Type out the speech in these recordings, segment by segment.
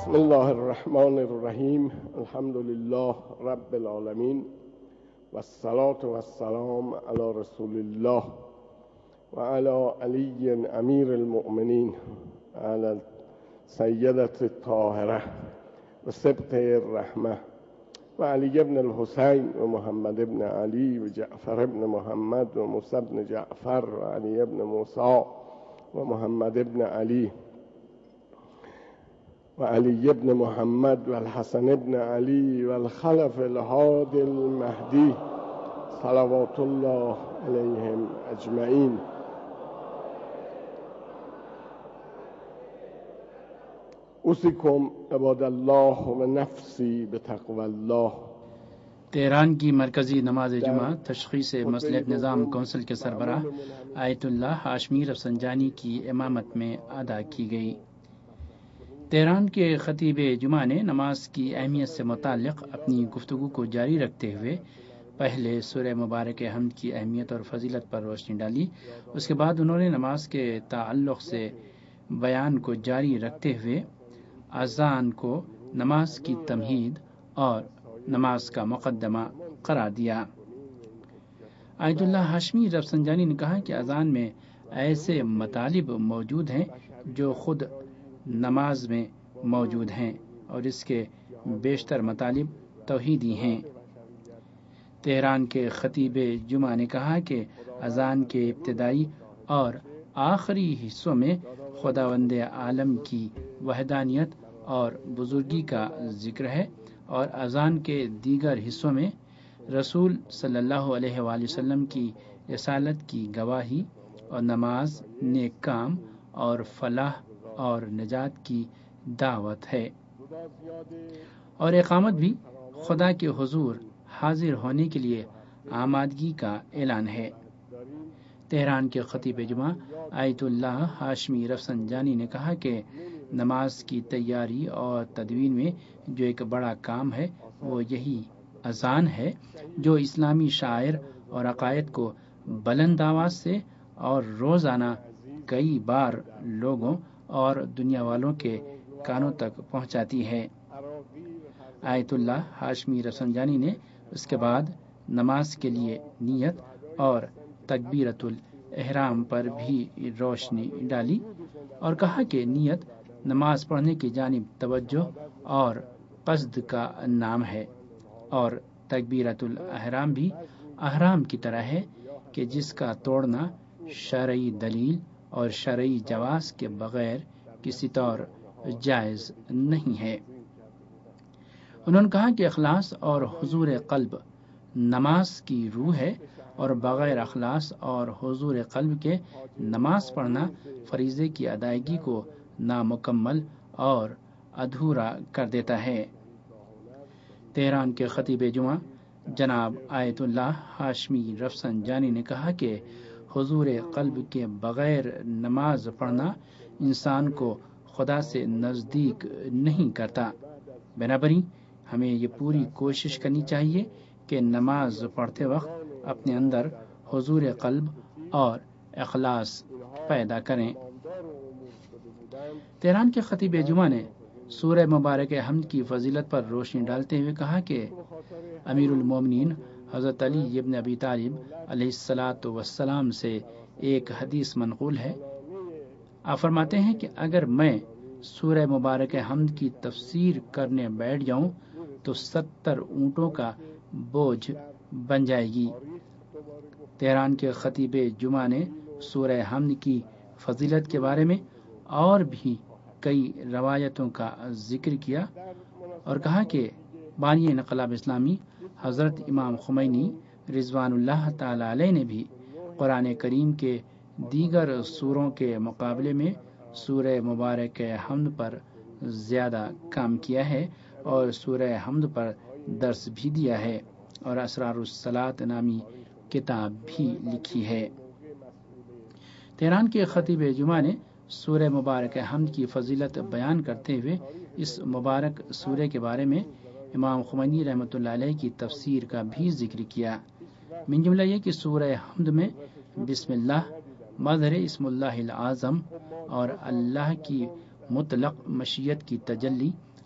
بسم الله الرحمن الرحیم. الحمد لله رب العالمین والصلاة والسلام علی رسول الله و علی علی امیر المؤمنین و علی سیدة الطاهرة و سبط الرحمة و علی ابن الحسین و محمد ابن علی و جعفر ابن محمد و موسی ابن جعفر و علی ابن موسی و محمد ابن علی و علی ابن محمد و الحسن ابن علی و الخلف الهادی المهدی صلوات الله علیهم اجمعین. اوصیکم عباد الله و نفسی بتقوی الله. تہران کی مرکزی نماز جمعہ تشخیص مصلحت نظام کونسل کے سربراہ آیت اللہ ہاشمی رفسنجانی کی امامت میں ادا کی گئی۔ تہران کے خطیب جمعہ نے نماز کی اہمیت سے متعلق اپنی گفتگو کو جاری رکھتے ہوئے پہلے سورہ مبارک حمد کی اہمیت اور فضیلت پر روشنی ڈالی۔ اس کے بعد انہوں نے نماز کے تعلق سے بیان کو جاری رکھتے ہوئے اذان کو نماز کی تمہید اور نماز کا مقدمہ قرار دیا۔ آیت اللہ ہاشمی رفسنجانی نے کہا کہ اذان میں ایسے مطالب موجود ہیں جو خود نماز میں موجود ہیں اور اس کے بیشتر مطالب توحیدی ہیں۔ تہران کے خطیب جمعہ نے کہا کہ اذان کے ابتدائی اور آخری حصوں میں خداوند عالم کی وحدانیت اور بزرگی کا ذکر ہے اور اذان کے دیگر حصوں میں رسول صلی اللہ علیہ وآلہ وسلم کی رسالت کی گواہی اور نماز، نیک کام اور فلاح اور نجات کی دعوت ہے، اور اقامت بھی خدا کے حضور حاضر ہونے کے لیے آمادگی کا اعلان ہے۔ تہران کے خطیب جمعہ آیت اللہ ہاشمی رفسنجانی نے کہا کہ نماز کی تیاری اور تدوین میں جو ایک بڑا کام ہے وہ یہی اذان ہے، جو اسلامی شعائر اور عقائد کو بلند آواز سے اور روزانہ کئی بار لوگوں اور دنیا والوں کے کانوں تک پہنچاتی ہے۔ آیت اللہ ہاشمی رفسنجانی نے اس کے بعد نماز کے لیے نیت اور تکبیرۃ الاحرام پر بھی روشنی ڈالی اور کہا کہ نیت نماز پڑھنے کی جانب توجہ اور قصد کا نام ہے، اور تکبیرۃ الاحرام بھی احرام کی طرح ہے کہ جس کا توڑنا شرعی دلیل اور شرعی جواز کے بغیر کسی طور جائز نہیں ہے۔ انہوں نے کہا کہ اخلاص اور حضور قلب نماز کی روح ہے، اور بغیر اخلاص اور حضور قلب کے نماز پڑھنا فریضے کی ادائیگی کو نامکمل اور ادھورا کر دیتا ہے۔ تہران کے خطیب جمعہ جناب آیت اللہ ہاشمی رفسنجانی نے کہا کہ حضور قلب کے بغیر نماز پڑھنا انسان کو خدا سے نزدیک نہیں کرتا۔ بنابراین ہمیں یہ پوری کوشش کرنی چاہیے کہ نماز پڑھتے وقت اپنے اندر حضور قلب اور اخلاص پیدا کریں۔ تہران کے خطیب جمعہ نے سورہ مبارک حمد کی فضیلت پر روشنی ڈالتے ہوئے کہا کہ امیر المومنین حضرت علی ابن ابی طالب علیہ الصلاۃ والسلام سے ایک حدیث منقول ہے۔ آپ فرماتے ہیں کہ اگر میں سورہ مبارک حمد کی تفسیر کرنے بیٹھ جاؤں تو 70 اونٹوں کا بوجھ بن جائے گی۔ تہران کے خطیب جمعہ نے سورہ حمد کی فضیلت کے بارے میں اور بھی کئی روایتوں کا ذکر کیا اور کہا کہ بانی انقلاب اسلامی حضرت امام خمینی رضوان اللہ تعالی علیہ نے بھی قرآن کریم کے دیگر سوروں کے مقابلے میں سورہ مبارک حمد پر زیادہ کام کیا ہے اور سورہ حمد پر درس بھی دیا ہے اور اسرار الصلاۃ نامی کتاب بھی لکھی ہے۔ تہران کے خطیب جمعہ نے سورہ مبارک حمد کی فضیلت بیان کرتے ہوئے اس مبارک سورہ کے بارے میں امام خمینی رحمۃ اللہ علیہ کی تفسیر کا بھی ذکر کیا۔ من جملہ یہ کہ سورہ حمد میں بسم اللہ، مظہر اسم اللہ العظم اور اللہ کی مطلق مشیت کی تجلی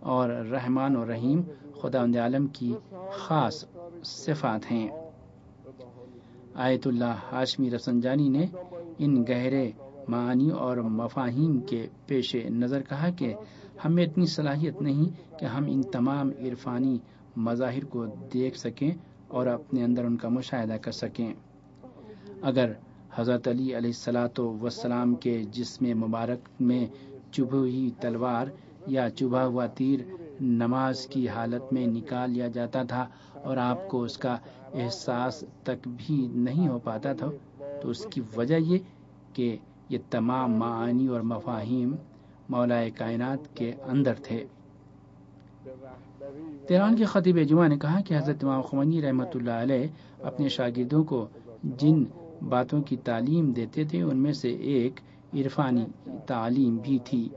اور رحمان و رحیم خداوند عالم کی خاص صفات ہیں۔ آیت اللہ ہاشمی رفسنجانی نے ان گہرے معانی اور مفاہیم کے پیش نظر کہا کہ ہمیں اتنی صلاحیت نہیں کہ ہم ان تمام عرفانی مظاہر کو دیکھ سکیں اور اپنے اندر ان کا مشاہدہ کر سکیں۔ اگر حضرت علی علیہ الصلاۃ والسلام کے جسم مبارک میں چبھی ہوئی تلوار یا چبھا ہوا تیر نماز کی حالت میں نکال لیا جاتا تھا اور آپ کو اس کا احساس تک بھی نہیں ہو پاتا تھا، تو اس کی وجہ یہ کہ یہ تمام معانی اور مفاہیم مولا کائنات کے اندر تھے۔ تہران کے خطیب جمعہ نے کہا کہ حضرت امام خمینی رحمۃ اللہ علیہ اپنے شاگردوں کو جن باتوں کی تعلیم دیتے تھے ان میں سے ایک عرفانی تعلیم بھی تھی۔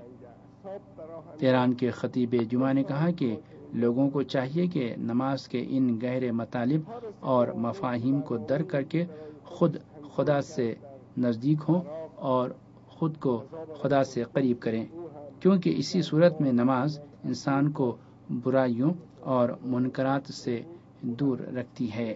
تہران کے خطیب جمعہ نے کہا کہ لوگوں کو چاہیے کہ نماز کے ان گہرے مطالب اور مفاہیم کو درک کر کے خود خدا سے نزدیک ہوں اور خود کو خدا سے قریب کریں، کیونکہ اسی صورت میں نماز انسان کو برائیوں اور منکرات سے دور رکھتی ہے۔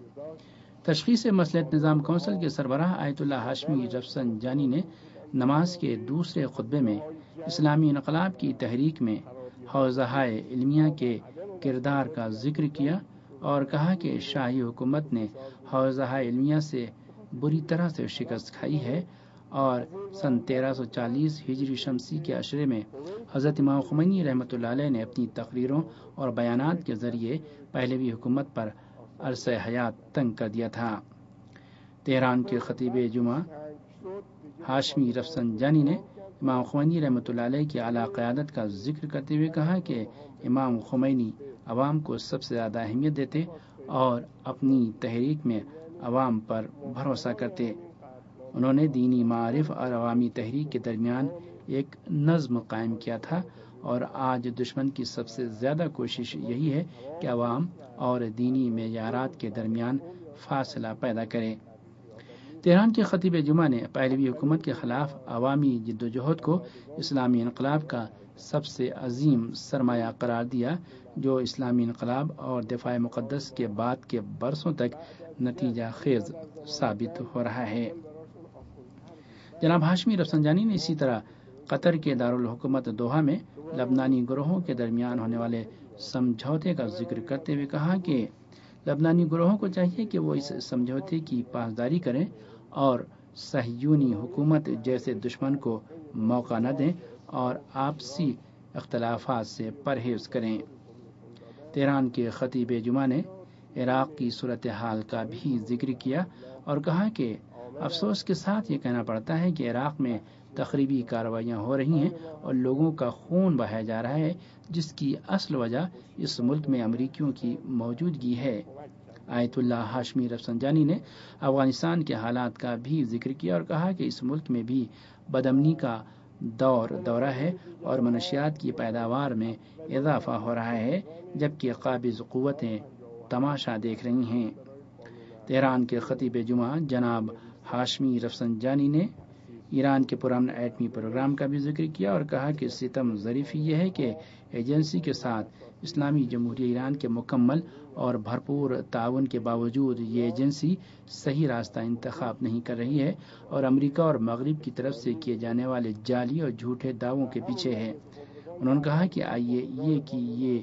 تشخیص مصلحت نظام کونسل کے سربراہ آیت اللہ ہاشمی رفسنجانی نے نماز کے دوسرے خطبے میں اسلامی انقلاب کی تحریک میں حوزہ علمیہ کے کردار کا ذکر کیا اور کہا کہ شاہی حکومت نے حوزہ علمیہ سے بری طرح سے شکست کھائی ہے اور سن 1340 ہجری شمسی کے عشرے میں حضرت امام خمینی رحمۃ اللہ علیہ نے اپنی تقریروں اور بیانات کے ذریعے پہلوی حکومت پر عرصہ حیات تنگ کر دیا تھا۔ تہران کے خطیب جمعہ ہاشمی رفسنجانی نے امام خمینی رحمۃ اللہ علیہ کی اعلیٰ قیادت کا ذکر کرتے ہوئے کہا کہ امام خمینی عوام کو سب سے زیادہ اہمیت دیتے اور اپنی تحریک میں عوام پر بھروسہ کرتے۔ انہوں نے دینی معارف اور عوامی تحریک کے درمیان ایک نظم قائم کیا تھا اور آج دشمن کی سب سے زیادہ کوشش یہی ہے کہ عوام اور دینی معیارات کے درمیان فاصلہ پیدا کرے۔ تہران کے خطیب جمعہ نے پہلوی حکومت کے خلاف عوامی جدوجہد کو اسلامی انقلاب کا سب سے عظیم سرمایہ قرار دیا، جو اسلامی انقلاب اور دفاع مقدس کے بعد کے برسوں تک نتیجہ خیز ثابت ہو رہا ہے۔ جناب ہاشمی رفسنجانی نے اسی طرح قطر کے دارالحکومت دوحہ میں لبنانی گروہوں کے درمیان ہونے والے سمجھوتے کا ذکر کرتے ہوئے کہا کہ لبنانی گروہوں کو چاہیے کہ وہ اس سمجھوتے کی پاسداری کریں اور صہیونی حکومت جیسے دشمن کو موقع نہ دیں اور آپسی اختلافات سے پرہیز کریں۔ تہران کے خطیب جمعہ نے عراق کی صورتحال کا بھی ذکر کیا اور کہا کہ افسوس کے ساتھ یہ کہنا پڑتا ہے کہ عراق میں تخریبی کارروائیاں ہو رہی ہیں اور لوگوں کا خون بہایا جا رہا ہے، جس کی اصل وجہ اس ملک میں امریکیوں کی موجودگی ہے۔ آیت اللہ ہاشمی رفسنجانی نے افغانستان کے حالات کا بھی ذکر کیا اور کہا کہ اس ملک میں بھی بدامنی کا دورہ ہے اور منشیات کی پیداوار میں اضافہ ہو رہا ہے، جبکہ قابض قوتیں تماشا دیکھ رہی ہیں۔ تہران کے خطیب جمعہ جناب ہاشمی رفسنجانی نے ایران کے پرامن ایٹمی پروگرام کا بھی ذکر کیا اور کہا کہ ستم ظریفی یہ ہے کہ ایجنسی کے ساتھ اسلامی جمہوریہ ایران کے مکمل اور بھرپور تعاون کے باوجود یہ ایجنسی صحیح راستہ انتخاب نہیں کر رہی ہے اور امریکہ اور مغرب کی طرف سے کیے جانے والے جعلی اور جھوٹے دعووں کے پیچھے ہے۔ انہوں نے کہا کہ آئیے یہ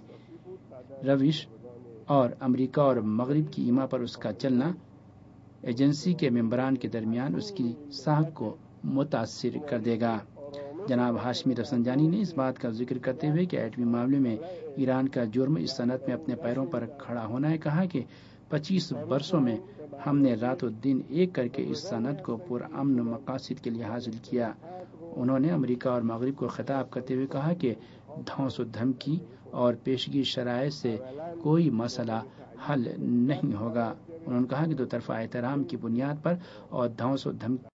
روش اور امریکہ اور مغرب کی ایما پر اس کا چلنا ایجنسی کے ممبران کے درمیان اس کی ساکھ کو متاثر کر دے گا۔ جناب ہاشمی رفسنجانی نے اس بات کا ذکر کرتے ہوئے کہ ایٹمی معاملے میں ایران کا جرم اس صنعت میں اپنے پیروں پر کھڑا ہونا ہے، کہا کہ 25 برسوں میں ہم نے رات و دن ایک کر کے اس صنعت کو پرامن مقاصد کے لیے حاصل کیا۔ انہوں نے امریکہ اور مغرب کو خطاب کرتے ہوئے کہا کہ دھونس و دھمکی اور پیشگی شرائط سے کوئی مسئلہ حل نہیں ہوگا۔ انہوں نے کہا کہ دو طرفہ احترام کی بنیاد پر اور دھونس و دھمکی